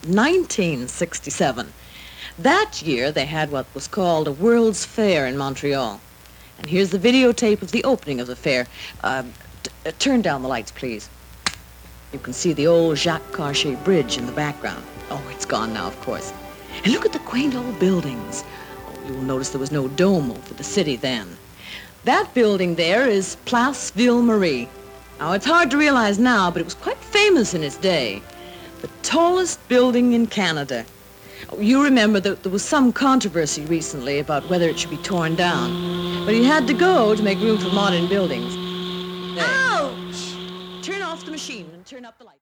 1967. That year, they had what was called a World's Fair in Montreal. And here's the videotape of the opening of the fair. Turn down the lights, please. You can see the old Jacques Cartier Bridge in the background. Oh, it's gone now, of course. And look at the quaint old buildings. Oh, you'll notice there was no dome over the city then. That building there is Place Ville-Marie. Now, it's hard to realize now, but it was quite famous in its day. The tallest building in Canada. Oh, you remember that there was some controversy recently about whether it should be torn down. But it had to go to make room for modern buildings. Ouch! Turn off the machine and turn up the light.